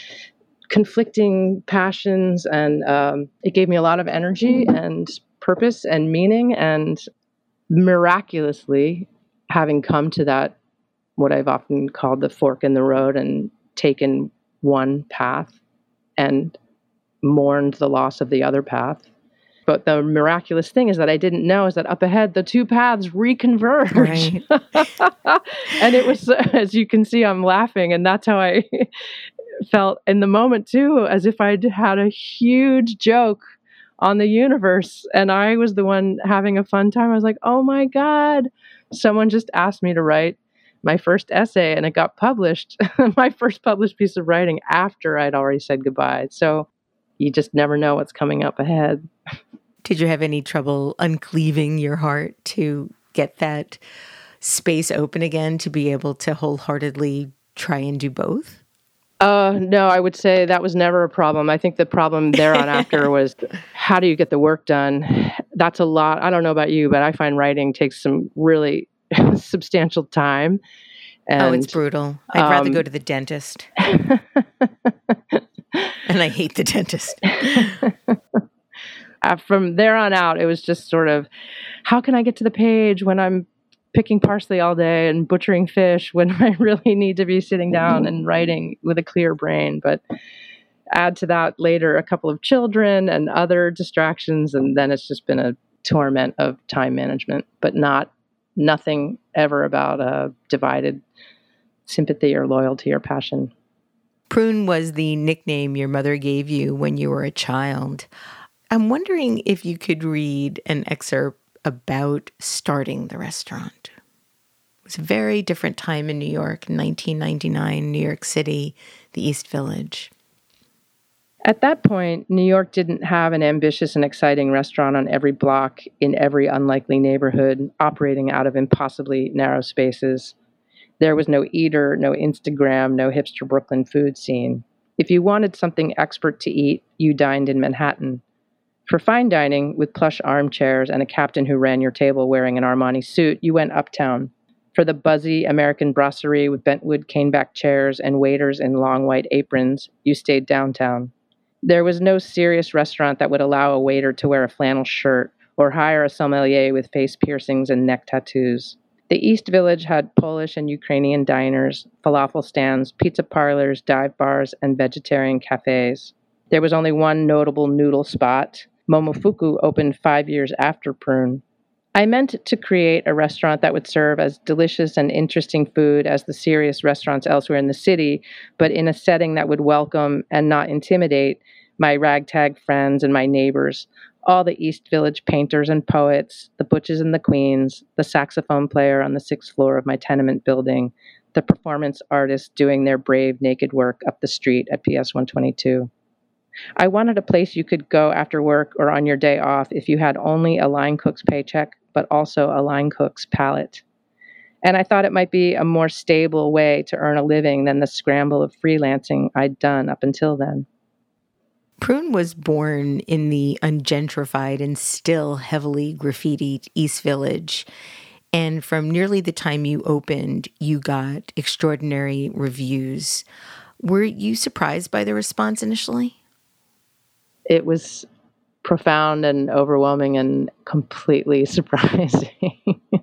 conflicting passions. And um, it gave me a lot of energy and purpose and meaning. And miraculously, having come to that, what I've often called the fork in the road, and taken one path and mourned the loss of the other path. But the miraculous thing is that I didn't know is that up ahead, the two paths reconverge. Right. And it was, as you can see, I'm laughing. And that's how I felt in the moment too, as if I'd had a huge joke on the universe and I was the one having a fun time. I was like, oh my God, someone just asked me to write my first essay, and it got published, my first published piece of writing after I'd already said goodbye. So you just never know what's coming up ahead. Did you have any trouble uncleaving your heart to get that space open again to be able to wholeheartedly try and do both? Uh, no, I would say that was never a problem. I think the problem there on after was how do you get the work done? That's a lot. I don't know about you, but I find writing takes some really substantial time. And, oh, it's brutal. I'd um, rather go to the dentist. And I hate the dentist. uh, from there on out, it was just sort of, how can I get to the page when I'm picking parsley all day and butchering fish when I really need to be sitting down and writing with a clear brain? But add to that later a couple of children and other distractions, and then it's just been a torment of time management, but not nothing ever about a divided sympathy or loyalty or passion. Prune was the nickname your mother gave you when you were a child. I'm wondering if you could read an excerpt about starting the restaurant. It was a very different time in New York, in nineteen ninety-nine, New York City, the East Village. At that point, New York didn't have an ambitious and exciting restaurant on every block in every unlikely neighborhood, operating out of impossibly narrow spaces. There was no Eater, no Instagram, no hipster Brooklyn food scene. If you wanted something expert to eat, you dined in Manhattan. For fine dining, with plush armchairs and a captain who ran your table wearing an Armani suit, you went uptown. For the buzzy American brasserie with bentwood caneback chairs and waiters in long white aprons, you stayed downtown. There was no serious restaurant that would allow a waiter to wear a flannel shirt or hire a sommelier with face piercings and neck tattoos. The East Village had Polish and Ukrainian diners, falafel stands, pizza parlors, dive bars, and vegetarian cafes. There was only one notable noodle spot. Momofuku opened five years after Prune. I meant to create a restaurant that would serve as delicious and interesting food as the serious restaurants elsewhere in the city, but in a setting that would welcome and not intimidate my ragtag friends and my neighbors, all the East Village painters and poets, the butches and the queens, the saxophone player on the sixth floor of my tenement building, the performance artists doing their brave naked work up the street at P S one twenty-two. I wanted a place you could go after work or on your day off if you had only a line cook's paycheck, but also a line cook's palate. And I thought it might be a more stable way to earn a living than the scramble of freelancing I'd done up until then. Prune was born in the ungentrified and still heavily graffitied East Village. And from nearly the time you opened, you got extraordinary reviews. Were you surprised by the response initially? It was profound and overwhelming and completely surprising.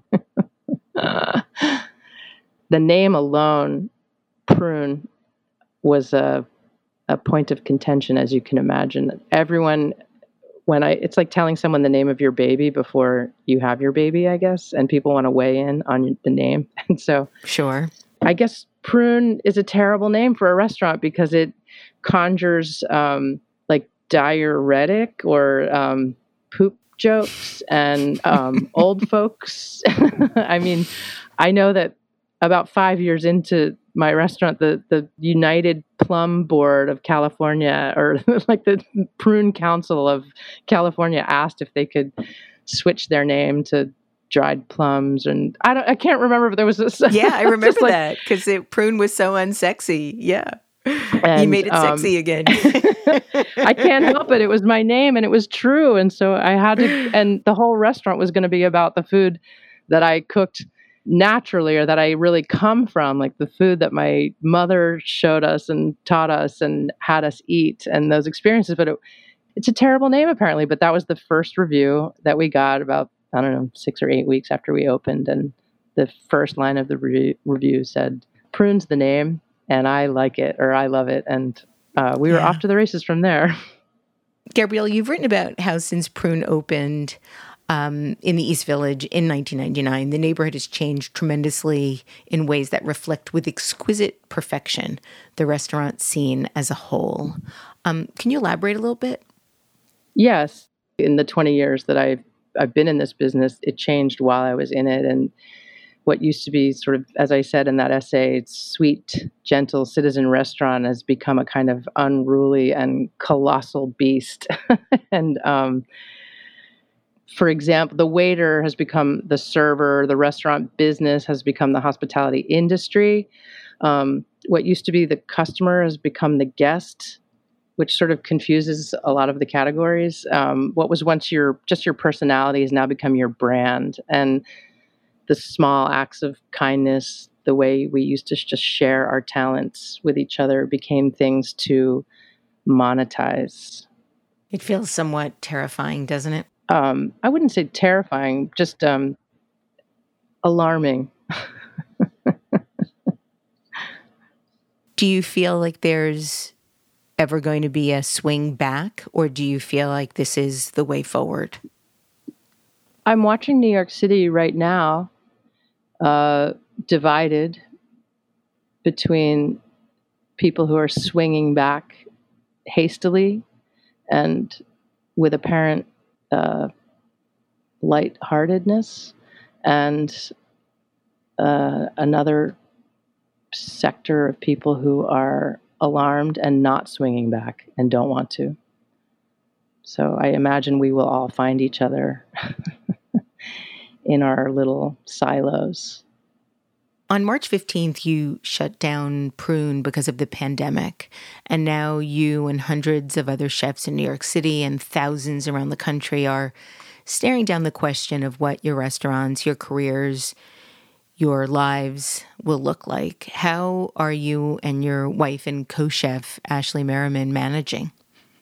uh, the name alone, Prune, was a, a point of contention, as you can imagine. Everyone, when I, it's like telling someone the name of your baby before you have your baby, I guess, and people want to weigh in on the name. And so, sure, I guess Prune is a terrible name for a restaurant because it conjures um, like diuretic or um, poop jokes and um, old folks. I mean, I know that about five years into my restaurant, the, the United Plum Board of California, or like the Prune Council of California, asked if they could switch their name to Dried Plums, and I don't, I can't remember, but there was this. Yeah, I remember like, that because Prune was so unsexy. Yeah. And, you made it sexy um, again. I can't help it. It was my name and it was true. And so I had to, and the whole restaurant was going to be about the food that I cooked naturally or that I really come from, like the food that my mother showed us and taught us and had us eat and those experiences. But it, it's a terrible name apparently, but that was the first review that we got about, I don't know, six or eight weeks after we opened. And the first line of the re- review said, "Prune's the name. And I like it, or I love it." And uh, we were yeah. off to the races from there. Gabrielle, you've written about how since Prune opened um, in the East Village in nineteen ninety-nine, the neighborhood has changed tremendously in ways that reflect with exquisite perfection the restaurant scene as a whole. Um, can you elaborate a little bit? Yes. In the twenty years that I've, I've been in this business, it changed while I was in it. And what used to be sort of, as I said in that essay, sweet, gentle citizen restaurant has become a kind of unruly and colossal beast. and um, for example, the waiter has become the server, the restaurant business has become the hospitality industry. Um, what used to be the customer has become the guest, which sort of confuses a lot of the categories. Um, what was once your just your personality has now become your brand. And the small acts of kindness, the way we used to just share our talents with each other, became things to monetize. It feels somewhat terrifying, doesn't it? Um, I wouldn't say terrifying, just um, alarming. Do you feel like there's ever going to be a swing back, or do you feel like this is the way forward? I'm watching New York City right now, uh, divided between people who are swinging back hastily and with apparent uh, lightheartedness, and uh, another sector of people who are alarmed and not swinging back and don't want to. So I imagine we will all find each other in our little silos. On March fifteenth, you shut down Prune because of the pandemic. And now you and hundreds of other chefs in New York City and thousands around the country are staring down the question of what your restaurants, your careers, your lives will look like. How are you and your wife and co-chef, Ashley Merriman, managing?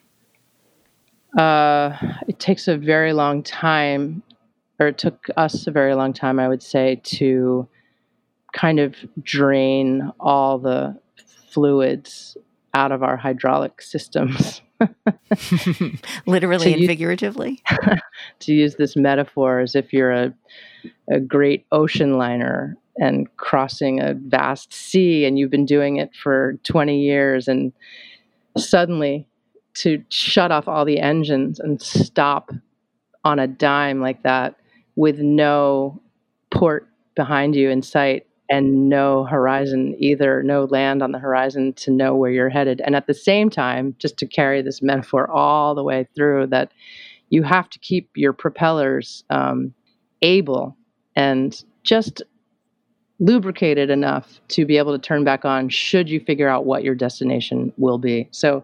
Uh, it takes a very long time, or it took us a very long time, I would say, to kind of drain all the fluids out of our hydraulic systems. Literally and use, figuratively? To use this metaphor, as if you're a, a great ocean liner and crossing a vast sea, and you've been doing it for twenty years, and suddenly to shut off all the engines and stop on a dime like that with no port behind you in sight and no horizon either, no land on the horizon to know where you're headed. And at the same time, just to carry this metaphor all the way through, that you have to keep your propellers um, able and just lubricated enough to be able to turn back on should you figure out what your destination will be. So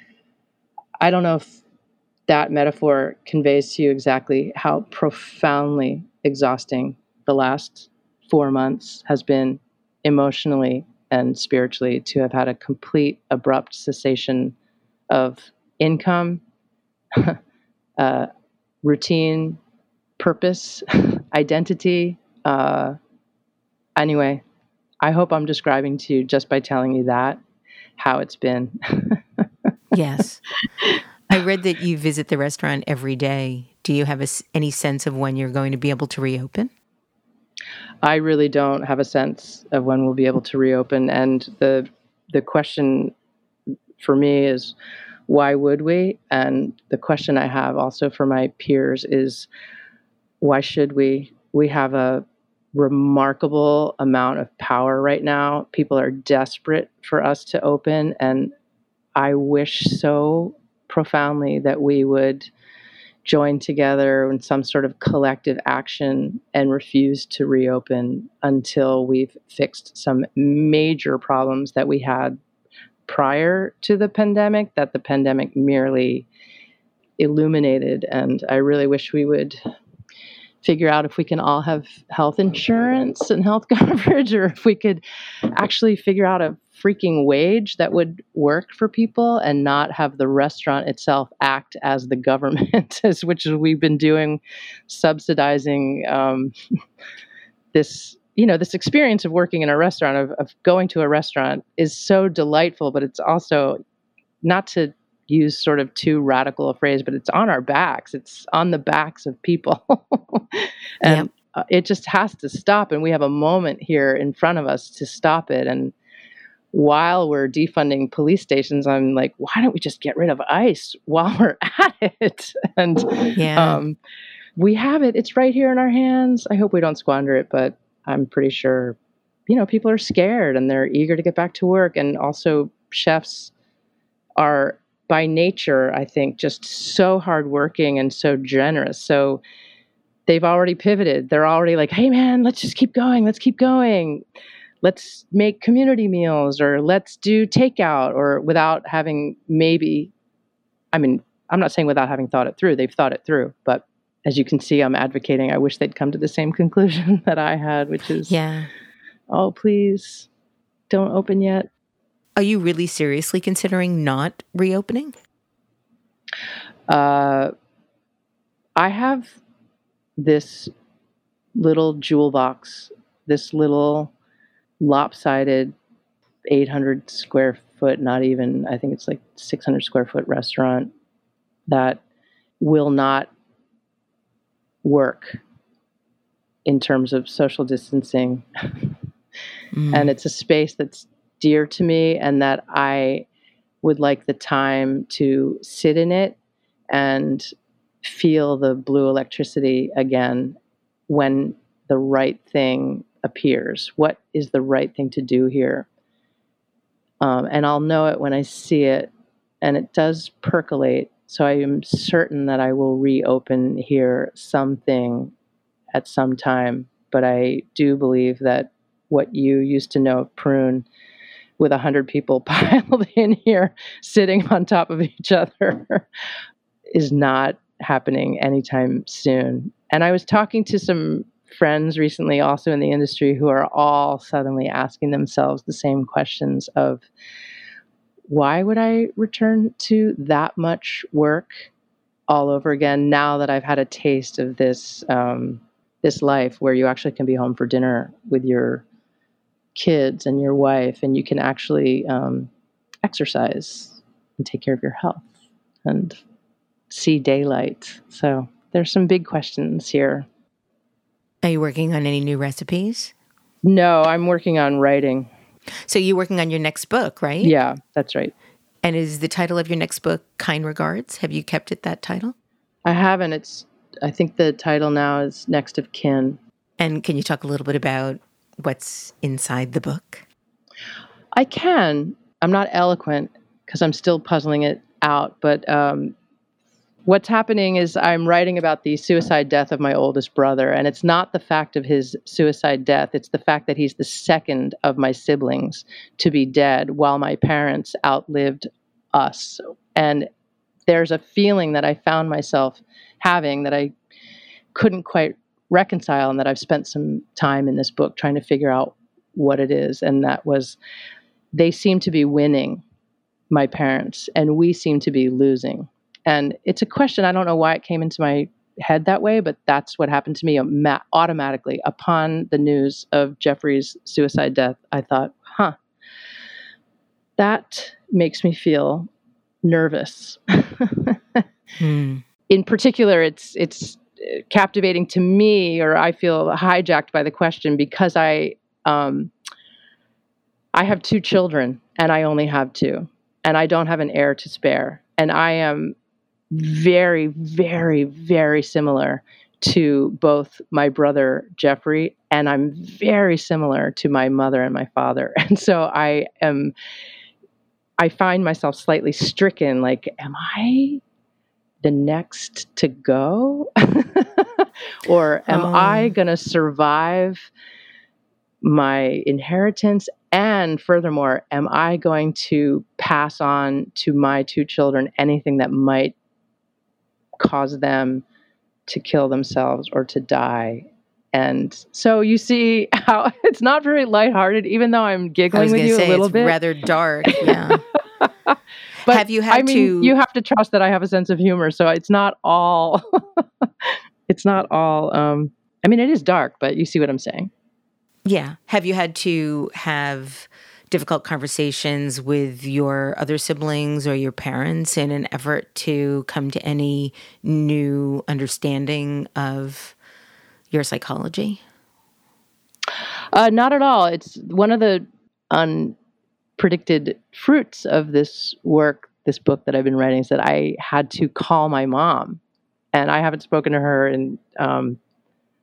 I don't know if that metaphor conveys to you exactly how profoundly exhausting the last four months has been emotionally and spiritually, to have had a complete abrupt cessation of income, uh, routine, purpose, identity. Uh, anyway, I hope I'm describing to you, just by telling you that, how it's been. Yes. I read that you visit the restaurant every day. Do you have a, any sense of when you're going to be able to reopen? I really don't have a sense of when we'll be able to reopen. And the the question for me is, why would we? And the question I have also for my peers is, why should we? We have a remarkable amount of power right now. People are desperate for us to open. And I wish so profoundly that we would join together in some sort of collective action and refuse to reopen until we've fixed some major problems that we had prior to the pandemic, that the pandemic merely illuminated. And I really wish we would figure out if we can all have health insurance and health coverage, or if we could actually figure out a freaking wage that would work for people and not have the restaurant itself act as the government, as which we've been doing, subsidizing um, this, you know, this experience of working in a restaurant, of, of going to a restaurant is so delightful, but it's also, not to use sort of too radical a phrase, but it's on our backs. It's on the backs of people. and yep. uh, it just has to stop. And we have a moment here in front of us to stop it. And while we're defunding police stations, I'm like, why don't we just get rid of ICE while we're at it? And yeah. um, we have it. It's right here in our hands. I hope we don't squander it, but I'm pretty sure, you know, people are scared and they're eager to get back to work. And also chefs are by nature, I think, just so hardworking and so generous. So they've already pivoted. They're already like, hey man, let's just keep going. Let's keep going. Let's make community meals, or let's do takeout, or without having maybe, I mean, I'm not saying without having thought it through. They've thought it through. But as you can see, I'm advocating, I wish they'd come to the same conclusion that I had, which is, yeah. oh, please don't open yet. Are you really seriously considering not reopening? Uh, I have this little jewel box, this little lopsided eight hundred square foot, not even, I think it's like six hundred square foot restaurant that will not work in terms of social distancing. Mm. And it's a space that's dear to me, and that I would like the time to sit in it and feel the blue electricity again when the right thing appears. What is the right thing to do here? Um, and I'll know it when I see it, and it does percolate. So I am certain that I will reopen here something at some time. But I do believe that what you used to know of Prune, with a hundred people piled in here, sitting on top of each other, is not happening anytime soon. And I was talking to some friends recently, also in the industry, who are all suddenly asking themselves the same questions of, why would I return to that much work all over again now that I've had a taste of this um, this life where you actually can be home for dinner with your kids and your wife, and you can actually um, exercise and take care of your health and see daylight. So there's some big questions here. Are you working on any new recipes? No, I'm working on writing. So you're working on your next book, right? Yeah, that's right. And is the title of your next book Kind Regards? Have you kept it that title? I haven't. It's, I think the title now is Next of Kin. And can you talk a little bit about what's inside the book? I can. I'm not eloquent because I'm still puzzling it out. But um, what's happening is I'm writing about the suicide death of my oldest brother. And it's not the fact of his suicide death. It's the fact that he's the second of my siblings to be dead while my parents outlived us. And there's a feeling that I found myself having that I couldn't quite reconcile, and that I've spent some time in this book trying to figure out what it is. And that was, they seem to be winning, my parents, and we seem to be losing. And it's a question, I don't know why it came into my head that way, but that's what happened to me automatically. Upon the news of Jeffrey's suicide death, I thought, huh, that makes me feel nervous. hmm. In particular, it's it's captivating to me, or I feel hijacked by the question, because I um, I have two children, and I only have two, and I don't have an heir to spare, and I am very, very, very similar to both my brother Jeffrey, and I'm very similar to my mother and my father, and so I am. I find myself slightly stricken, like, am I the next to go? Or am oh. I going to survive my inheritance? And furthermore, am I going to pass on to my two children anything that might cause them to kill themselves or to die? And so you see how it's not very lighthearted, even though I'm giggling with you say, a little it's bit. Rather dark, yeah. But have you had I mean, to? You have to trust that I have a sense of humor, so it's not all. It's not all. Um, I mean, it is dark, but you see what I'm saying. Yeah. Have you had to have difficult conversations with your other siblings or your parents in an effort to come to any new understanding of your psychology? Uh, not at all. It's one of the unpredicted fruits of this work, this book that I've been writing, is that I had to call my mom, and I haven't spoken to her in um,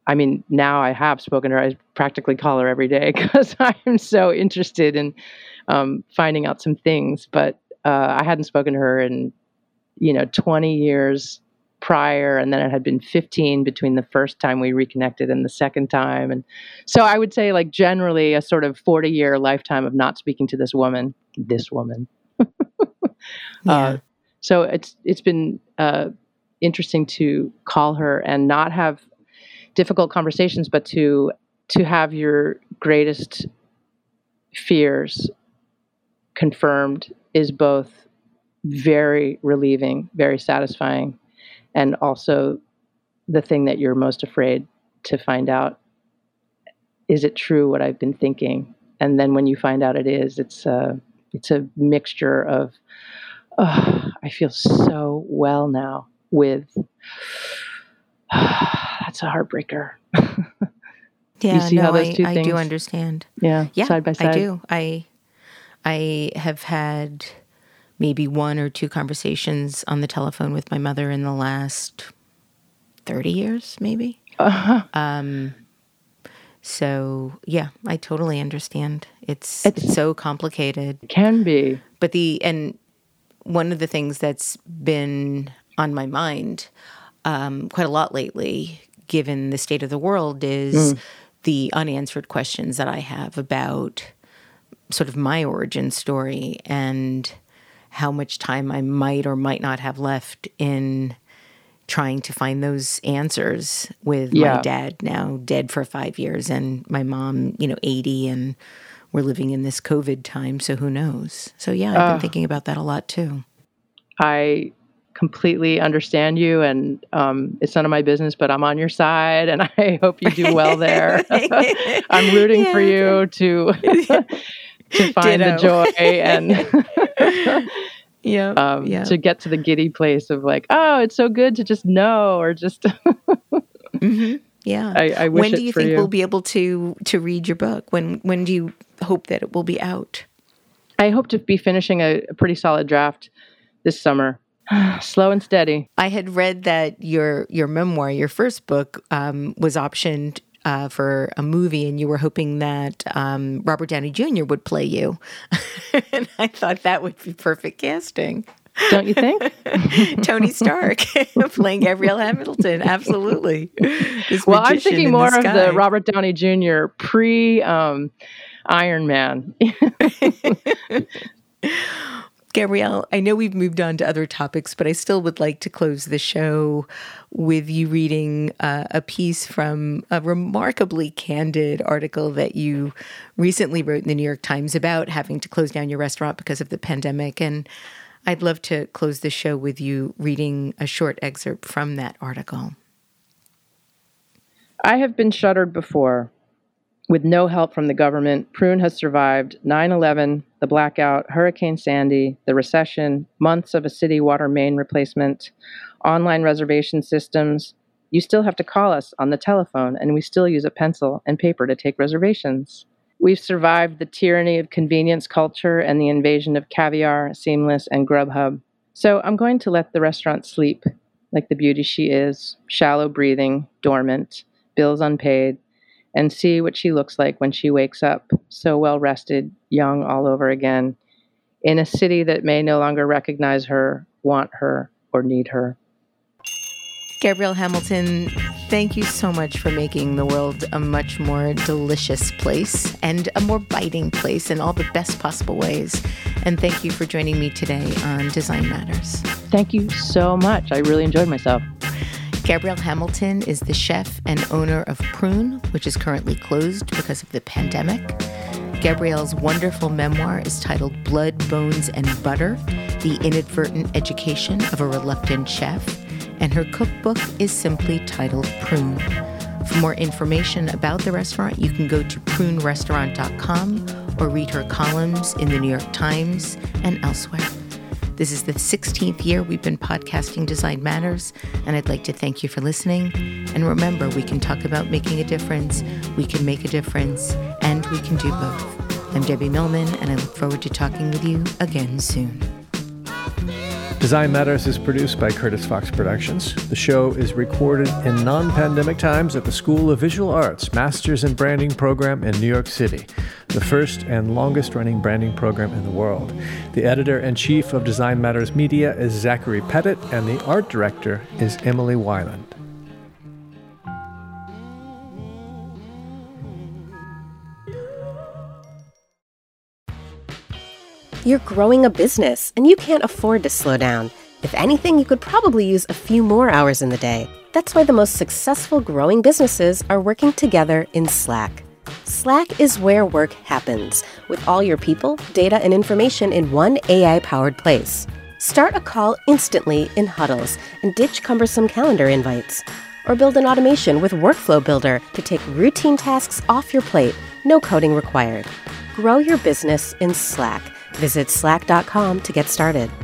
I mean, now I have spoken to her. I practically call her every day because I'm so interested in um, finding out some things. But uh, I hadn't spoken to her in, you know, twenty years prior, and then it had been fifteen between the first time we reconnected and the second time. And so I would say, like, generally a sort of forty-year lifetime of not speaking to this woman, this woman. Yeah. Uh, so it's it's been uh, interesting to call her and not have difficult conversations, but to to have your greatest fears confirmed is both very relieving, very satisfying, and also the thing that you're most afraid to find out. Is it true what I've been thinking? And then when you find out it is, it's a, it's a mixture of, oh, I feel so well now with, that's a heartbreaker. Yeah, you see no, how those I, two I things? do understand. Yeah, Yeah, side by side. I do. I I have had maybe one or two conversations on the telephone with my mother in the last thirty years, maybe. Uh-huh. Um, so yeah, I totally understand. It's, It's- it's so complicated. Can be. But the, and one of the things that's been on my mind um, quite a lot lately, given the state of the world, is mm. the unanswered questions that I have about sort of my origin story and how much time I might or might not have left in trying to find those answers with yeah. my dad, now dead for five years, and my mom, you know, eighty, and we're living in this COVID time, so who knows? So yeah, I've been uh, thinking about that a lot too. I completely understand you, and um, it's none of my business, but I'm on your side, and I hope you do well there. I'm rooting yeah. for you to to find Ditto. the joy and yeah, um, yeah, to get to the giddy place of like, oh, it's so good to just know, or just mm-hmm. yeah. I, I wish when do it you for think you. we'll be able to to read your book? When when do you hope that it will be out? I hope to be finishing a, a pretty solid draft this summer. Slow and steady. I had read that your your memoir, your first book, um, was optioned uh, for a movie, and you were hoping that um, Robert Downey Junior would play you. And I thought that would be perfect casting. Don't you think? Tony Stark playing Gabrielle Hamilton. Absolutely. This well, I'm thinking more the of the Robert Downey Junior pre um, Iron Man. Gabrielle, I know we've moved on to other topics, but I still would like to close the show with you reading uh, a piece from a remarkably candid article that you recently wrote in the New York Times about having to close down your restaurant because of the pandemic. And I'd love to close the show with you reading a short excerpt from that article. I have been shuttered before. With no help from the government, Prune has survived nine eleven, the blackout, Hurricane Sandy, the recession, months of a city water main replacement, online reservation systems. You still have to call us on the telephone, and we still use a pencil and paper to take reservations. We've survived the tyranny of convenience culture and the invasion of Caviar, Seamless, and Grubhub. So I'm going to let the restaurant sleep like the beauty she is, shallow breathing, dormant, bills unpaid, and see what she looks like when she wakes up, so well-rested, young all over again, in a city that may no longer recognize her, want her, or need her. Gabrielle Hamilton, thank you so much for making the world a much more delicious place and a more biting place in all the best possible ways. And thank you for joining me today on Design Matters. Thank you so much. I really enjoyed myself. Gabrielle Hamilton is the chef and owner of Prune, which is currently closed because of the pandemic. Gabrielle's wonderful memoir is titled Blood, Bones, and Butter, The Inadvertent Education of a Reluctant Chef, and her cookbook is simply titled Prune. For more information about the restaurant, you can go to prune restaurant dot com or read her columns in the New York Times and elsewhere. This is the sixteenth year we've been podcasting Design Matters, and I'd like to thank you for listening. And remember, we can talk about making a difference, we can make a difference, and we can do both. I'm Debbie Millman, and I look forward to talking with you again soon. Design Matters is produced by Curtis Fox Productions. The show is recorded in non-pandemic times at the School of Visual Arts Masters in Branding program in New York City, the first and longest-running branding program in the world. The editor-in-chief of Design Matters Media is Zachary Pettit, and the art director is Emily Weiland. You're growing a business, and you can't afford to slow down. If anything, you could probably use a few more hours in the day. That's why the most successful growing businesses are working together in Slack. Slack is where work happens, with all your people, data, and information in one A I-powered place. Start a call instantly in huddles and ditch cumbersome calendar invites. Or build an automation with Workflow Builder to take routine tasks off your plate, no coding required. Grow your business in Slack. Visit slack dot com to get started.